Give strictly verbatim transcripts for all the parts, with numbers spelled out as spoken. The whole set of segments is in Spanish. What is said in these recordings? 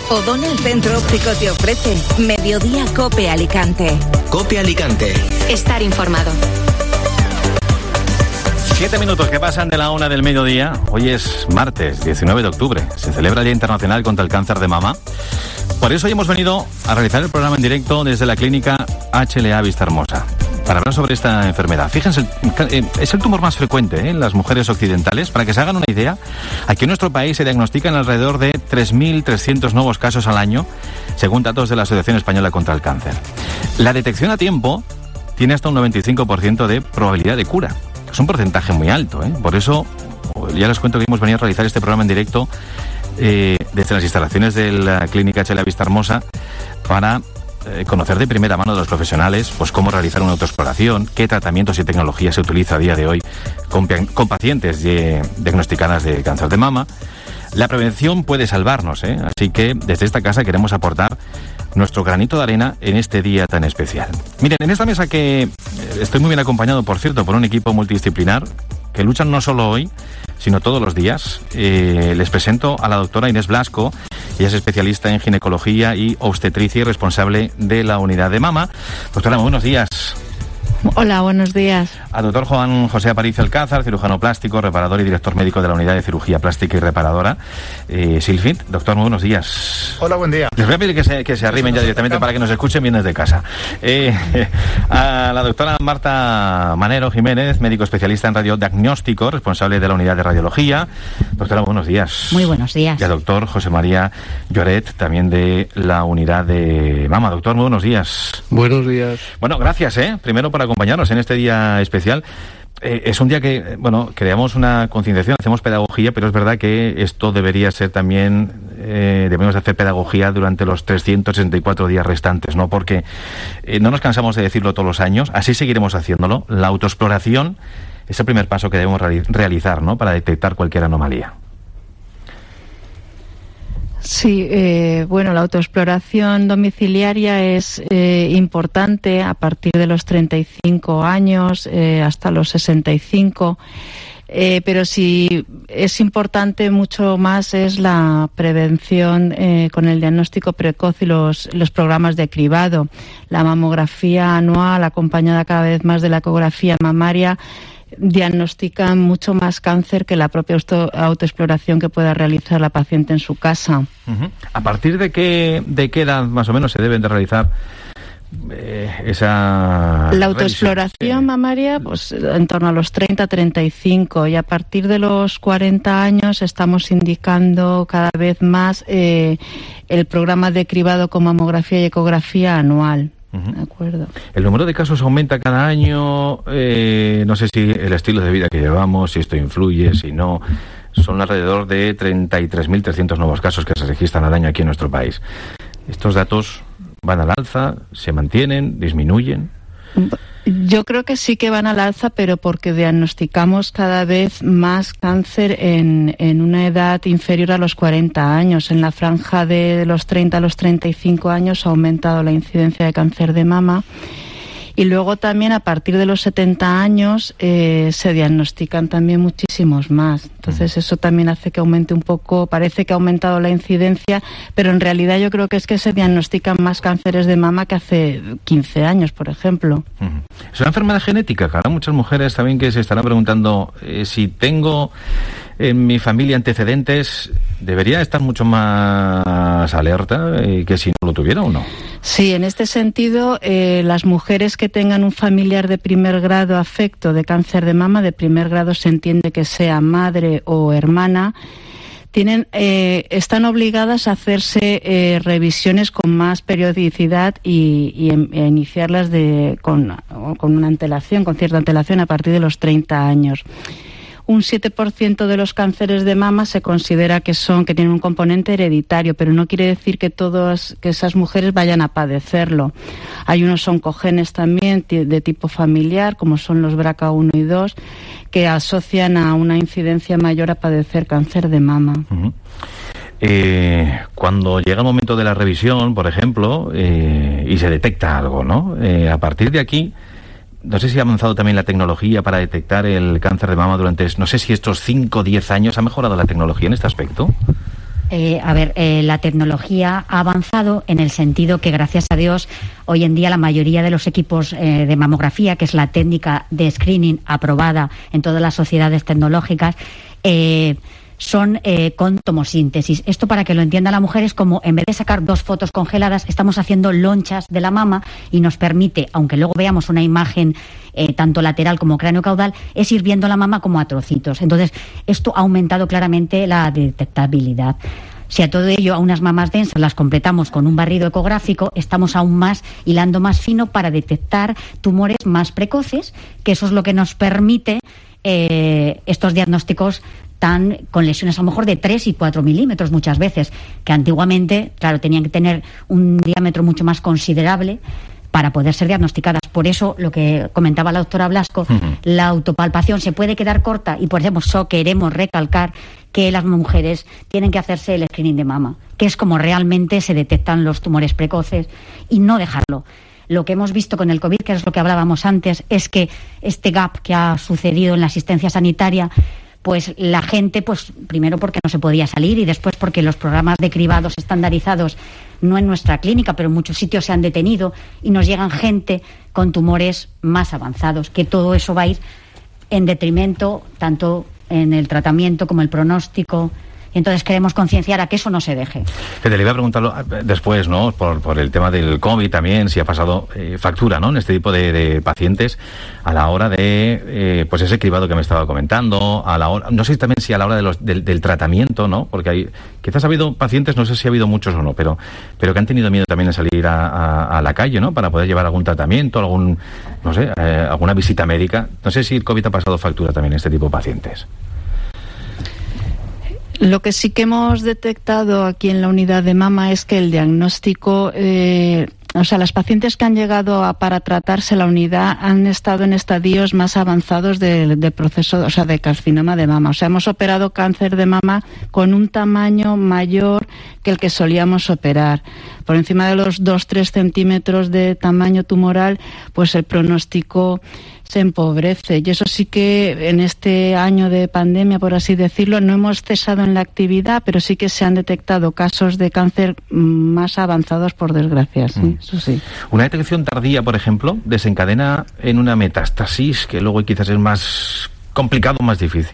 O'Donnell Centro Óptico te ofrece Mediodía Cope Alicante. Cope Alicante. Estar informado. Siete minutos que pasan de la una del mediodía. Hoy es martes, diecinueve de octubre. Se celebra el Día Internacional contra el Cáncer de Mama. Por eso hoy hemos venido a realizar el programa en directo desde la clínica H L A Vista Hermosa, para hablar sobre esta enfermedad. Fíjense, es el tumor más frecuente ¿eh? en las mujeres occidentales. Para que se hagan una idea, aquí en nuestro país se diagnostican alrededor de tres mil trescientos nuevos casos al año, según datos de la Asociación Española contra el Cáncer. La detección a tiempo tiene hasta un noventa y cinco por ciento de probabilidad de cura. Es un porcentaje muy alto, ¿eh? Por eso, ya les cuento que hemos venido a realizar este programa en directo eh, desde las instalaciones de la clínica H L A Vista Hermosa para eh, conocer de primera mano de los profesionales pues cómo realizar una autoexploración, qué tratamientos y tecnología se utiliza a día de hoy con, con pacientes de, diagnosticadas de cáncer de mama. La prevención puede salvarnos, ¿eh? Así que desde esta casa queremos aportar nuestro granito de arena en este día tan especial. Miren, en esta mesa que estoy muy bien acompañado, por cierto, por un equipo multidisciplinar que luchan no solo hoy, sino todos los días. Eh, les presento a la doctora Inés Blasco. Ella es especialista en ginecología y obstetricia y responsable de la unidad de mama. Doctora, muy buenos días. Hola, buenos días. Al doctor Juan José Aparicio Alcázar, cirujano plástico, reparador y director médico de la unidad de cirugía plástica y reparadora, eh, Silfit. Doctor, muy buenos días. Hola, buen día. Les voy a pedir que se, que se arrimen ya directamente para que nos escuchen bien desde casa. Eh, a la doctora Marta Manero Jiménez, médico especialista en radiodiagnóstico, responsable de la unidad de radiología. Doctora, buenos días. Muy buenos días. Y al doctor José María Lloret, también de la unidad de mama. Doctor, muy buenos días. Buenos días. Bueno, gracias, ¿eh? Primero por acompañarnos en este día especial. Eh, es un día que, bueno, creamos una concienciación, hacemos pedagogía, pero es verdad que esto debería ser también, eh, debemos hacer pedagogía durante los trescientos sesenta y cuatro días restantes, ¿no? Porque eh, no nos cansamos de decirlo todos los años, así seguiremos haciéndolo. La autoexploración es el primer paso que debemos reali- realizar, ¿no? Para detectar cualquier anomalía. Sí, eh, bueno, la autoexploración domiciliaria es eh, importante a partir de los treinta y cinco años eh, hasta los sesenta y cinco, eh, pero sí es importante mucho más es la prevención eh, con el diagnóstico precoz y los, los programas de cribado. La mamografía anual, acompañada cada vez más de la ecografía mamaria, diagnostican mucho más cáncer que la propia auto, autoexploración que pueda realizar la paciente en su casa. Uh-huh. ¿A partir de qué, de qué edad más o menos se deben de realizar eh, esa la autoexploración revisión? Mamaria, pues en torno a los treinta a treinta y cinco, y a partir de los cuarenta años estamos indicando cada vez más eh, el programa de cribado con mamografía y ecografía anual. Uh-huh. De acuerdo. El número de casos aumenta cada año. Eh, no sé si el estilo de vida que llevamos, si esto influye, si no. Son alrededor de treinta y tres mil trescientos nuevos casos que se registran al año aquí en nuestro país. ¿Estos datos van al alza? ¿Se mantienen? ¿Disminuyen? Yo creo que sí que van al alza, pero porque diagnosticamos cada vez más cáncer en, en una edad inferior a los cuarenta años. En la franja de los treinta a los treinta y cinco años ha aumentado la incidencia de cáncer de mama. Y luego también a partir de los setenta años eh, se diagnostican también muchísimos más. Entonces eso también hace que aumente un poco, parece que ha aumentado la incidencia, pero en realidad yo creo que es que se diagnostican más cánceres de mama que hace quince años, por ejemplo. Uh-huh. Es una enfermedad genética, claro. Muchas mujeres también que se estarán preguntando eh, si tengo en mi familia antecedentes, ¿debería estar mucho más alerta eh, que si no lo tuviera o no? Sí, en este sentido, eh, las mujeres que tengan un familiar de primer grado afecto de cáncer de mama, de primer grado se entiende que sea madre o hermana, tienen, eh, están obligadas a hacerse eh, revisiones con más periodicidad y, y en, e iniciarlas de, con, con una antelación, con cierta antelación a partir de los treinta años. Un siete por ciento de los cánceres de mama se considera que son que tienen un componente hereditario, pero no quiere decir que todas que esas mujeres vayan a padecerlo. Hay unos oncogenes también de tipo familiar, como son los B R C A uno y dos, que asocian a una incidencia mayor a padecer cáncer de mama. Uh-huh. Eh, cuando llega el momento de la revisión, por ejemplo, eh, y se detecta algo, ¿no? Eh, a partir de aquí, no sé si ha avanzado también la tecnología para detectar el cáncer de mama durante, no sé si estos cinco o diez años, ¿ha mejorado la tecnología en este aspecto? Eh, a ver, eh, la tecnología ha avanzado en el sentido que, gracias a Dios, hoy en día la mayoría de los equipos eh, de mamografía, que es la técnica de screening aprobada en todas las sociedades tecnológicas, eh, son eh, con tomosíntesis. Esto, para que lo entienda la mujer, es como, en vez de sacar dos fotos congeladas, estamos haciendo lonchas de la mama, y nos permite, aunque luego veamos una imagen eh, tanto lateral como cráneo-caudal, es ir viendo la mama como a trocitos. Entonces, esto ha aumentado claramente la detectabilidad. Si a todo ello, a unas mamas densas las completamos con un barrido ecográfico, estamos aún más hilando más fino para detectar tumores más precoces, que eso es lo que nos permite eh, estos diagnósticos tan con lesiones a lo mejor de tres y cuatro milímetros muchas veces, que antiguamente, claro, tenían que tener un diámetro mucho más considerable para poder ser diagnosticadas. Por eso, lo que comentaba la doctora Blasco, uh-huh. la autopalpación se puede quedar corta, y por eso queremos recalcar que las mujeres tienen que hacerse el screening de mama, que es como realmente se detectan los tumores precoces, y no dejarlo. Lo que hemos visto con el COVID, que es lo que hablábamos antes, es que este gap que ha sucedido en la asistencia sanitaria, pues la gente, pues primero porque no se podía salir, y después porque los programas de cribados estandarizados, no en nuestra clínica, pero en muchos sitios se han detenido, y nos llegan gente con tumores más avanzados, que todo eso va a ir en detrimento tanto en el tratamiento como el pronóstico. Entonces queremos concienciar a que eso no se deje. Te le iba a preguntarlo después, ¿no? Por, por el tema del COVID también, si ha pasado eh, factura, ¿no? En este tipo de, de pacientes, a la hora de, eh, pues ese cribado que me estaba comentando, a la hora, no sé también si a la hora de los, del, del tratamiento, ¿no? Porque hay, quizás ha habido pacientes, no sé si ha habido muchos o no, pero, pero que han tenido miedo también de salir a, a, a la calle, ¿no? Para poder llevar algún tratamiento, algún, no sé, eh, alguna visita médica. No sé si el COVID ha pasado factura también en este tipo de pacientes. Lo que sí que hemos detectado aquí en la unidad de mama es que el diagnóstico, eh, o sea, las pacientes que han llegado a, para tratarse la unidad han estado en estadios más avanzados del de proceso, o sea, de carcinoma de mama. O sea, hemos operado cáncer de mama con un tamaño mayor que el que solíamos operar. Por encima de los dos a tres centímetros de tamaño tumoral, pues el pronóstico se empobrece. Y eso sí que en este año de pandemia, por así decirlo, no hemos cesado en la actividad, pero sí que se han detectado casos de cáncer más avanzados, por desgracia. Sí, mm. Eso sí. Una detección tardía, por ejemplo, desencadena en una metástasis, que luego quizás es más complicado, más difícil.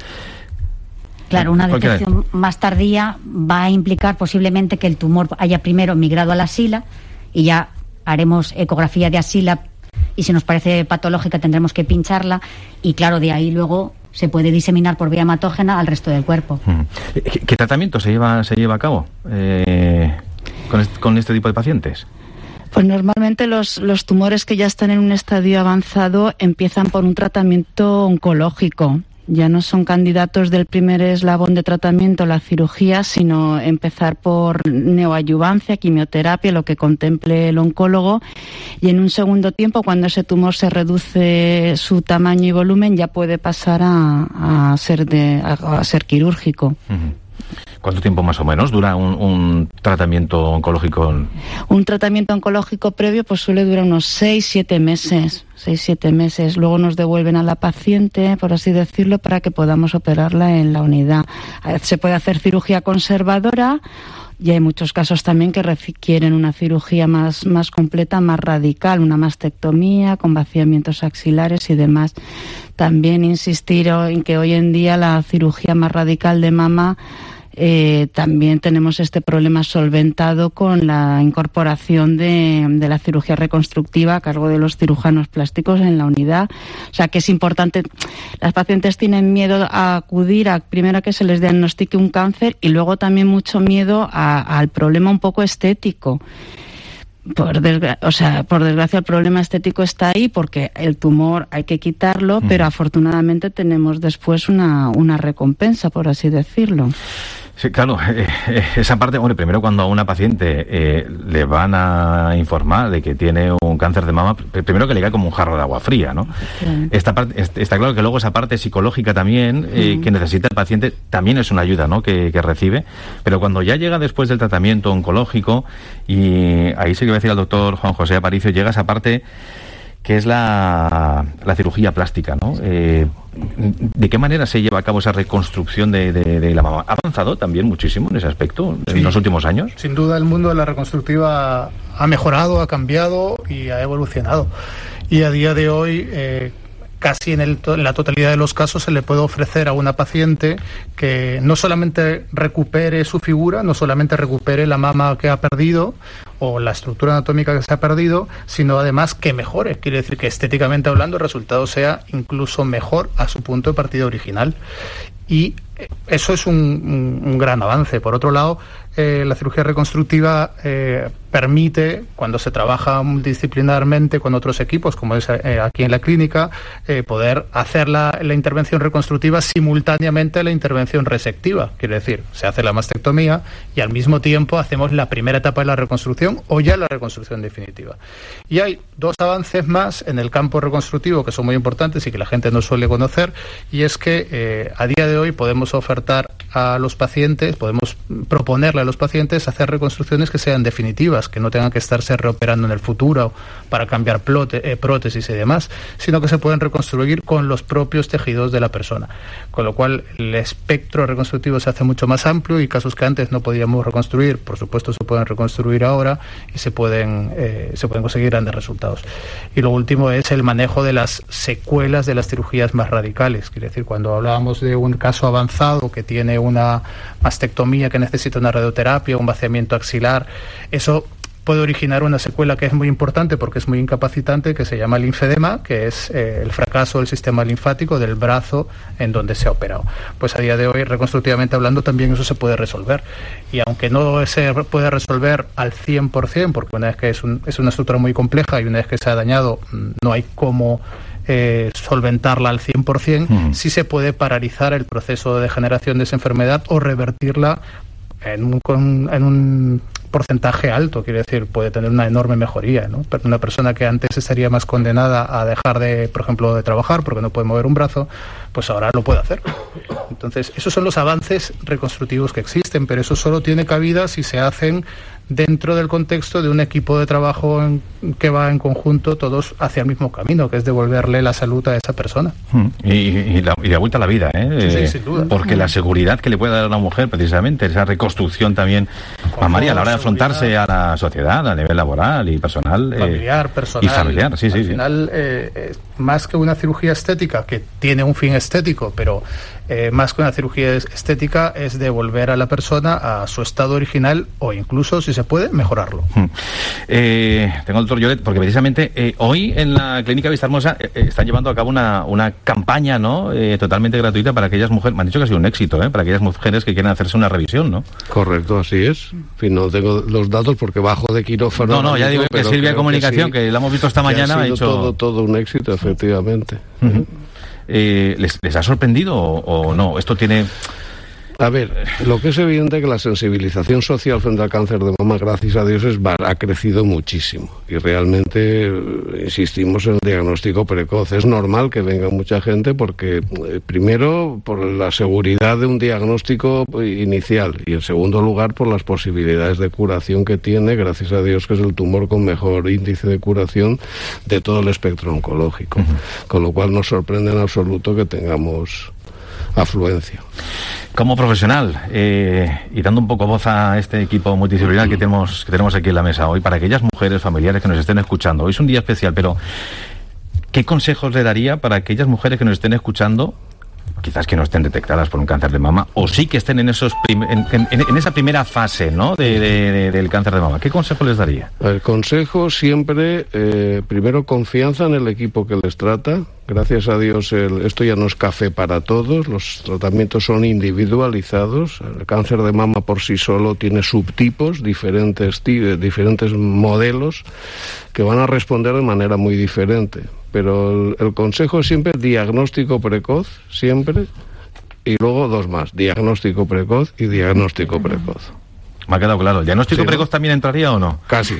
Claro, una detección más tardía va a implicar posiblemente que el tumor haya primero migrado a la axila, y ya haremos ecografía de axila, y si nos parece patológica tendremos que pincharla, y claro, de ahí luego se puede diseminar por vía hematógena al resto del cuerpo. ¿Qué, qué tratamiento se lleva se lleva a cabo eh, con, este, con este tipo de pacientes? Pues normalmente los, los tumores que ya están en un estadio avanzado empiezan por un tratamiento oncológico. Ya no son candidatos del primer eslabón de tratamiento, la cirugía, sino empezar por neoadyuvancia, quimioterapia, lo que contemple el oncólogo, y en un segundo tiempo, cuando ese tumor se reduce su tamaño y volumen, ya puede pasar a, a ser de a, a ser quirúrgico. Uh-huh. ¿Cuánto tiempo más o menos dura un, un tratamiento oncológico? Un tratamiento oncológico previo pues suele durar unos seis, siete meses. Seis, siete meses. Luego nos devuelven a la paciente, por así decirlo, para que podamos operarla en la unidad. Se puede hacer cirugía conservadora, y hay muchos casos también que requieren una cirugía más, más completa, más radical, una mastectomía con vaciamientos axilares y demás. También insistir en que hoy en día la cirugía más radical de mama, Eh, también tenemos este problema solventado con la incorporación de, de la cirugía reconstructiva a cargo de los cirujanos plásticos en la unidad. O sea que es importante, las pacientes tienen miedo a acudir a primero a que se les diagnostique un cáncer, y luego también mucho miedo a, al problema un poco estético. Por desgra- o sea, por desgracia el problema estético está ahí, porque el tumor hay que quitarlo, mm. pero afortunadamente tenemos después una, una recompensa, por así decirlo. Sí, claro, eh, eh, esa parte, bueno, primero cuando a una paciente eh, le van a informar de que tiene un cáncer de mama, primero que le cae como un jarro de agua fría, ¿no? Claro. Esta parte, está claro que luego esa parte psicológica también, eh, mm. que necesita el paciente, también es una ayuda, ¿no?, que, que recibe, pero cuando ya llega después del tratamiento oncológico, y ahí sí que voy a decir al doctor Juan José Aparicio, llega esa parte que es la, la cirugía plástica, ¿no? Eh, ¿De qué manera se lleva a cabo esa reconstrucción de, de, de la mama? ¿Ha avanzado también muchísimo en ese aspecto en sí, los últimos años? Sin duda el mundo de la reconstructiva ha mejorado, ha cambiado y ha evolucionado. Y a día de hoy, eh, casi en, el, en la totalidad de los casos se le puede ofrecer a una paciente que no solamente recupere su figura, no solamente recupere la mama que ha perdido o la estructura anatómica que se ha perdido, sino además que mejore. Quiere decir que estéticamente hablando el resultado sea incluso mejor a su punto de partida original. Y eso es un, un, un gran avance. Por otro lado, eh, la cirugía reconstructiva eh, permite, cuando se trabaja multidisciplinarmente con otros equipos, como es eh, aquí en la clínica, eh, poder hacer la, la intervención reconstructiva simultáneamente a la intervención resectiva. Quiere decir, se hace la mastectomía y al mismo tiempo hacemos la primera etapa de la reconstrucción o ya la reconstrucción definitiva. Y hay dos avances más en el campo reconstructivo que son muy importantes y que la gente no suele conocer, y es que eh, a día de hoy podemos ofertar a los pacientes, podemos proponerle a los pacientes hacer reconstrucciones que sean definitivas, que no tengan que estarse reoperando en el futuro para cambiar plote, eh, prótesis y demás, sino que se pueden reconstruir con los propios tejidos de la persona. Con lo cual el espectro reconstructivo se hace mucho más amplio y casos que antes no podíamos reconstruir, por supuesto se pueden reconstruir ahora y se pueden, eh, se pueden conseguir grandes resultados. Y lo último es el manejo de las secuelas de las cirugías más radicales. Quiere decir, cuando hablábamos de un caso avanzado que tiene una mastectomía que necesita una radioterapia, un vaciamiento axilar, eso puede originar una secuela que es muy importante porque es muy incapacitante, que se llama linfedema, que es eh, el fracaso del sistema linfático del brazo en donde se ha operado. Pues a día de hoy, reconstructivamente hablando, también eso se puede resolver. Y aunque no se puede resolver al cien por ciento, porque una vez que es, un, es una estructura muy compleja y una vez que se ha dañado, no hay cómo Eh, solventarla al cien por ciento, mm. sí se puede paralizar el proceso de degeneración de esa enfermedad o revertirla en un, con, en un porcentaje alto. Quiere decir, puede tener una enorme mejoría, ¿no? Una persona que antes estaría más condenada a dejar de, por ejemplo, de trabajar porque no puede mover un brazo, pues ahora lo puede hacer. Entonces, esos son los avances reconstructivos que existen, pero eso solo tiene cabida si se hacen dentro del contexto de un equipo de trabajo en, que va en conjunto todos hacia el mismo camino, que es devolverle la salud a esa persona. Y, y, la, y la vuelta a la vida, ¿eh? Sí, sí, sin duda. Porque la seguridad que le puede dar a una mujer, precisamente, esa reconstrucción también, a María, a la hora de afrontarse a la sociedad, a nivel laboral y personal. Familiar, eh, personal. Y familiar, sí, Al sí. Al final, eh, eh, más que una cirugía estética, que tiene un fin estético, pero eh, más que una cirugía estética es devolver a la persona a su estado original o incluso, si se puede, mejorarlo. Hmm. Eh, tengo el doctor Lloret, porque precisamente eh, hoy en la Clínica Vista Hermosa eh, están llevando a cabo una, una campaña, ¿no? Eh, totalmente gratuita para aquellas mujeres, me han dicho que ha sido un éxito, ¿eh? Para aquellas mujeres que quieren hacerse una revisión, ¿no? Correcto, así es. En fin, no tengo los datos porque bajo de quirófano. No, no, ya digo que Silvia Comunicación, que, sí, que la hemos visto esta mañana, ha, ha dicho todo, todo un éxito, efectivamente. Uh-huh. eh, ¿les, ¿Les ha sorprendido o, o no? Esto tiene... A ver, lo que es evidente es que la sensibilización social frente al cáncer de mama, gracias a Dios, es, ha crecido muchísimo. Y realmente insistimos en el diagnóstico precoz. Es normal que venga mucha gente porque, eh, primero, por la seguridad de un diagnóstico inicial y, en segundo lugar, por las posibilidades de curación que tiene, gracias a Dios, que es el tumor con mejor índice de curación de todo el espectro oncológico. Uh-huh. Con lo cual nos sorprende en absoluto que tengamos afluencia. Como profesional, eh, y dando un poco voz a este equipo multidisciplinar que tenemos, que tenemos aquí en la mesa hoy, para aquellas mujeres familiares que nos estén escuchando, hoy es un día especial, pero ¿qué consejos le daría para aquellas mujeres que nos estén escuchando, quizás que no estén detectadas por un cáncer de mama, o sí que estén en esos prim- en, en, en esa primera fase, ¿no? de, de, de, del cáncer de mama? ¿Qué consejo les daría? El consejo siempre, eh, primero, confianza en el equipo que les trata. Gracias a Dios, el, esto ya no es café para todos, los tratamientos son individualizados. El cáncer de mama por sí solo tiene subtipos, diferentes, diferentes modelos, que van a responder de manera muy diferente. Pero el, el consejo es siempre diagnóstico precoz, siempre, y luego dos más, diagnóstico precoz y diagnóstico precoz. Me ha quedado claro. ¿El diagnóstico sí, precoz ¿no? también entraría o no? Casi.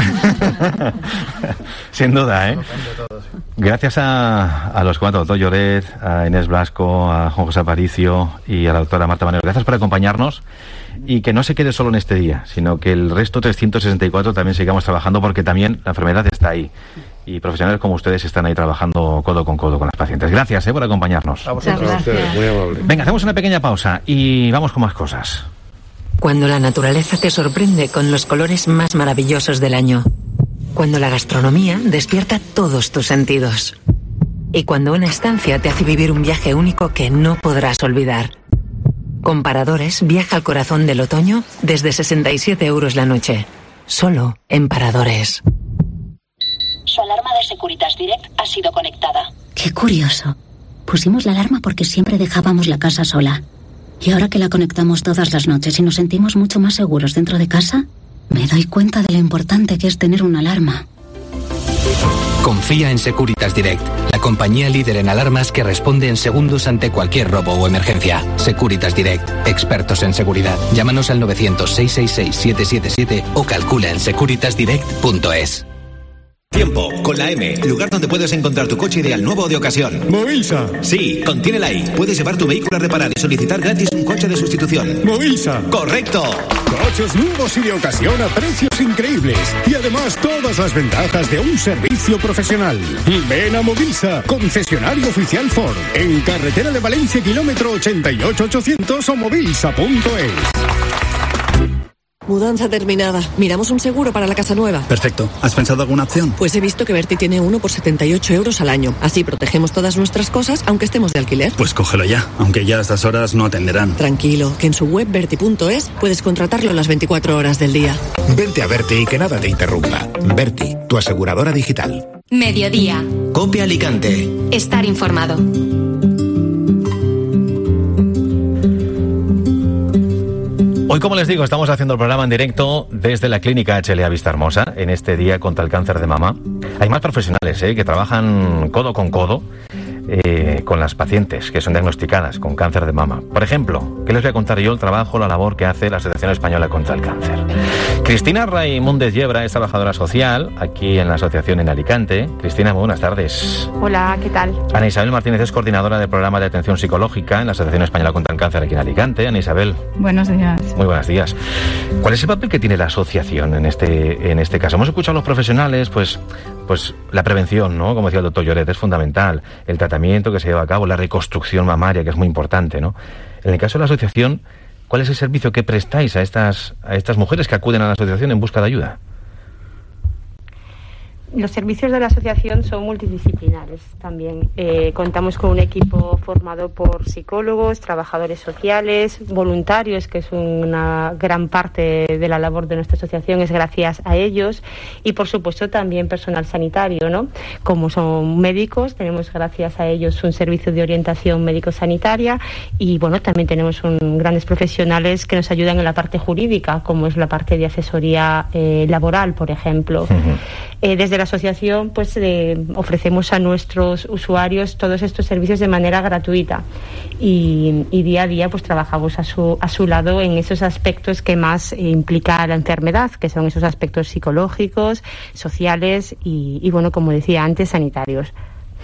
Sin duda, ¿eh? Gracias a, a los cuatro, doctor Lloret, a Inés Blasco, a Juan José Aparicio y a la doctora Marta Manero. Gracias por acompañarnos y que no se quede solo en este día, sino que el resto trescientos sesenta y cuatro también sigamos trabajando, porque también la enfermedad está ahí y profesionales como ustedes están ahí trabajando codo con codo con las pacientes. Gracias, ¿eh?, por acompañarnos. A vosotros. Gracias. Muy amable. Venga, hacemos una pequeña pausa y vamos con más cosas. Cuando la naturaleza te sorprende con los colores más maravillosos del año. Cuando la gastronomía despierta todos tus sentidos. Y cuando una estancia te hace vivir un viaje único que no podrás olvidar. Con Paradores viaja al corazón del otoño desde sesenta y siete euros la noche. Solo en Paradores. Su alarma de Securitas Direct ha sido conectada. Qué curioso. Pusimos la alarma porque siempre dejábamos la casa sola. Y ahora que la conectamos todas las noches y nos sentimos mucho más seguros dentro de casa, me doy cuenta de lo importante que es tener una alarma. Confía en Securitas Direct, la compañía líder en alarmas que responde en segundos ante cualquier robo o emergencia. Securitas Direct, expertos en seguridad. Llámanos al novecientos, seiscientos sesenta y seis, setecientos setenta y siete o calcula en securitas direct punto es. Tiempo, con la M, lugar donde puedes encontrar tu coche ideal nuevo o de ocasión. Movisa. Sí, contiene la I. Puedes llevar tu vehículo a reparar y solicitar gratis un coche de sustitución. Movisa. ¡Correcto! Coches nuevos y de ocasión a precios increíbles. Y además todas las ventajas de un servicio profesional. Ven a Movisa, concesionario oficial Ford. En carretera de Valencia, kilómetro ochenta y ocho ochocientos o movisa punto es. Mudanza terminada. Miramos un seguro para la casa nueva. Perfecto. ¿Has pensado alguna opción? Pues he visto que Berti tiene uno por setenta y ocho euros al año. Así protegemos todas nuestras cosas, aunque estemos de alquiler. Pues cógelo ya, aunque ya a estas horas no atenderán. Tranquilo, que en su web berti punto es puedes contratarlo las veinticuatro horas del día. Vente a Berti y que nada te interrumpa. Berti, tu aseguradora digital. Mediodía. Copia Alicante. Estar informado. Hoy, como les digo, estamos haciendo el programa en directo desde la Clínica H L A Vista Hermosa, en este día contra el cáncer de mama. Hay más profesionales ¿eh? que trabajan codo con codo eh, con las pacientes que son diagnosticadas con cáncer de mama. Por ejemplo, ¿qué les voy a contar yo? El trabajo, la labor que hace la Asociación Española contra el Cáncer. Cristina Raimúndez Yebra es trabajadora social aquí en la asociación en Alicante. Cristina, muy buenas tardes. Hola, ¿qué tal? Ana Isabel Martínez es coordinadora del programa de atención psicológica en la Asociación Española contra el Cáncer aquí en Alicante. Ana Isabel. Buenos días. Muy buenos días. ¿Cuál es el papel que tiene la asociación en este, en este caso? Hemos escuchado a los profesionales, pues, pues la prevención, ¿no? Como decía el doctor Lloret, es fundamental. El tratamiento que se lleva a cabo, la reconstrucción mamaria, que es muy importante, ¿no? En el caso de la asociación, ¿cuál es el servicio que prestáis a estas, a estas mujeres que acuden a la asociación en busca de ayuda? Los servicios de la asociación son multidisciplinares también. Eh, contamos con un equipo formado por psicólogos, trabajadores sociales, voluntarios, que es una gran parte de la labor de nuestra asociación, es gracias a ellos, y por supuesto también personal sanitario, ¿no? Como son médicos, tenemos gracias a ellos un servicio de orientación médico-sanitaria y bueno, también tenemos un, grandes profesionales que nos ayudan en la parte jurídica, como es la parte de asesoría eh, laboral, por ejemplo. Uh-huh. Eh, desde la asociación pues eh, ofrecemos a nuestros usuarios todos estos servicios de manera gratuita y, y día a día pues trabajamos a su, a su lado en esos aspectos que más eh, implica la enfermedad, que son esos aspectos psicológicos, sociales y, y bueno, como decía antes, sanitarios.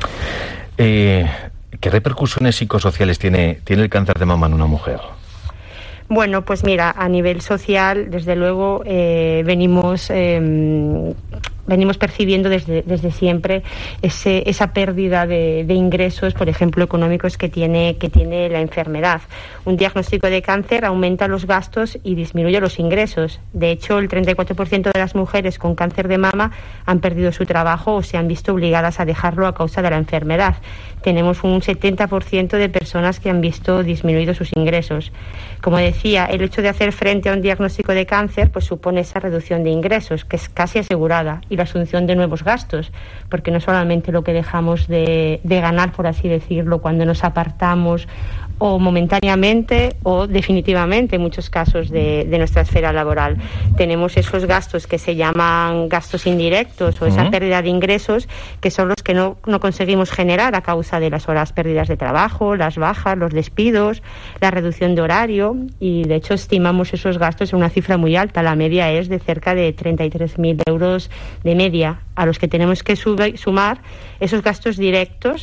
Eh, ¿Qué repercusiones psicosociales tiene, tiene el cáncer de mama en una mujer? Bueno, pues mira, a nivel social, desde luego, eh, venimos eh, venimos percibiendo desde, desde siempre ese, esa pérdida de, de ingresos, por ejemplo, económicos que tiene, que tiene la enfermedad. Un diagnóstico de cáncer aumenta los gastos y disminuye los ingresos. De hecho, el treinta y cuatro por ciento de las mujeres con cáncer de mama han perdido su trabajo o se han visto obligadas a dejarlo a causa de la enfermedad. Tenemos un setenta por ciento de personas que han visto disminuidos sus ingresos. Como decía, el hecho de hacer frente a un diagnóstico de cáncer pues supone esa reducción de ingresos, que es casi asegurada, y la asunción de nuevos gastos, porque no solamente lo que dejamos de, de ganar, por así decirlo, cuando nos apartamos o momentáneamente o definitivamente en muchos casos de, de nuestra esfera laboral. Tenemos esos gastos que se llaman gastos indirectos o esa uh-huh. pérdida de ingresos, que son los que no, no conseguimos generar a causa de las horas perdidas de trabajo, las bajas, los despidos, la reducción de horario, y de hecho estimamos esos gastos en una cifra muy alta. La media es de cerca de treinta y tres mil euros de media, a los que tenemos que sub- sumar esos gastos directos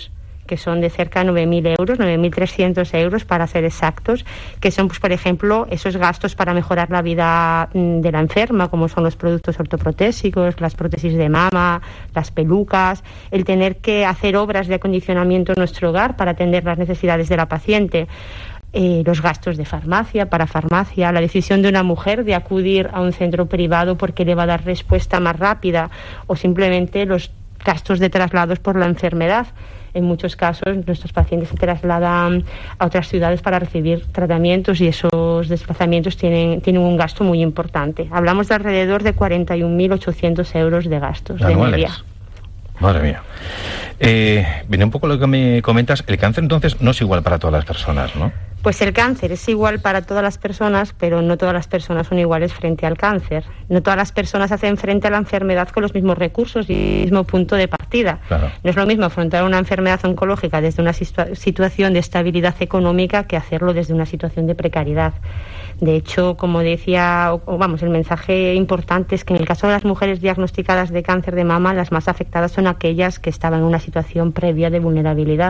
que son de cerca de nueve mil euros, nueve mil trescientos euros para ser exactos, que son, pues, por ejemplo, esos gastos para mejorar la vida de la enferma, como son los productos ortoprotésicos, las prótesis de mama, las pelucas, el tener que hacer obras de acondicionamiento en nuestro hogar para atender las necesidades de la paciente. Eh, los gastos de farmacia, para farmacia, la decisión de una mujer de acudir a un centro privado porque le va a dar respuesta más rápida, o simplemente los gastos de traslados por la enfermedad. En muchos casos nuestros pacientes se trasladan a otras ciudades para recibir tratamientos y esos desplazamientos tienen, tienen un gasto muy importante. Hablamos de alrededor de cuarenta y un mil ochocientos euros de gastos de media. Madre mía. Eh, viene un poco lo que me comentas. El cáncer entonces no es igual para todas las personas, ¿no? Pues el cáncer es igual para todas las personas, pero no todas las personas son iguales frente al cáncer. No todas las personas hacen frente a la enfermedad con los mismos recursos y el mismo punto de partida. Claro. No es lo mismo afrontar una enfermedad oncológica desde una situa- situación de estabilidad económica que hacerlo desde una situación de precariedad. De hecho, como decía, o, vamos, el mensaje importante es que en el caso de las mujeres diagnosticadas de cáncer de mama, las más afectadas son aquellas que estaban en una situación previa de vulnerabilidad.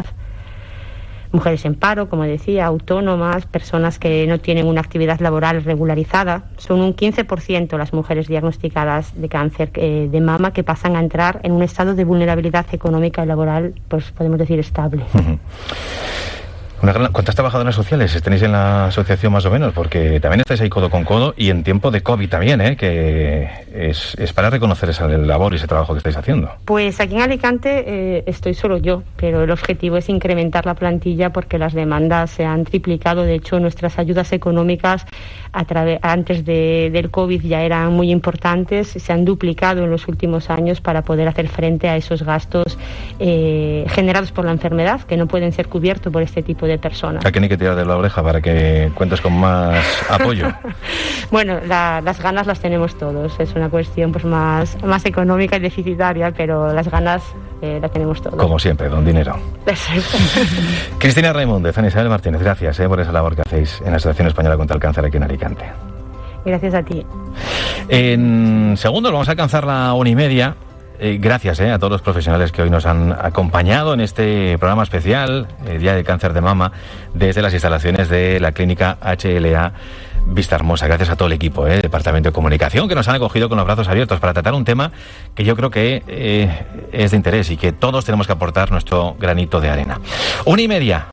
Mujeres en paro, como decía, autónomas, personas que no tienen una actividad laboral regularizada. Son un quince por ciento las mujeres diagnosticadas de cáncer eh, de mama que pasan a entrar en un estado de vulnerabilidad económica y laboral, pues podemos decir estable. Uh-huh. Una gran... ¿Cuántas trabajadoras sociales tenéis en la asociación más o menos? Porque también estáis ahí codo con codo y en tiempo de COVID también, ¿eh? Que es, es para reconocer esa labor y ese trabajo que estáis haciendo. Pues aquí en Alicante eh, estoy solo yo, pero el objetivo es incrementar la plantilla porque las demandas se han triplicado. De hecho, nuestras ayudas económicas a través, antes de, del COVID ya eran muy importantes, se han duplicado en los últimos años para poder hacer frente a esos gastos eh, generados por la enfermedad, que no pueden ser cubiertos por este tipo de personas. ¿A quién hay que tirar de la oreja para que cuentes con más apoyo? Bueno, la, las ganas las tenemos todos. Es una cuestión pues más, más económica y deficitaria, pero las ganas eh, las tenemos todos. Como siempre, don dinero. Cristina Raimundo, Ana Isabel Martínez, gracias eh, por esa labor que hacéis en la Asociación Española contra el Cáncer aquí en Alicante. Gracias a ti. En segundos vamos a alcanzar la una y media. Eh, gracias eh, a todos los profesionales que hoy nos han acompañado en este programa especial, eh, Día del Cáncer de Mama, desde las instalaciones de la clínica H L A Vista Hermosa. Gracias a todo el equipo, eh, Departamento de Comunicación, que nos han acogido con los brazos abiertos para tratar un tema que yo creo que eh, es de interés y que todos tenemos que aportar nuestro granito de arena. Una y media.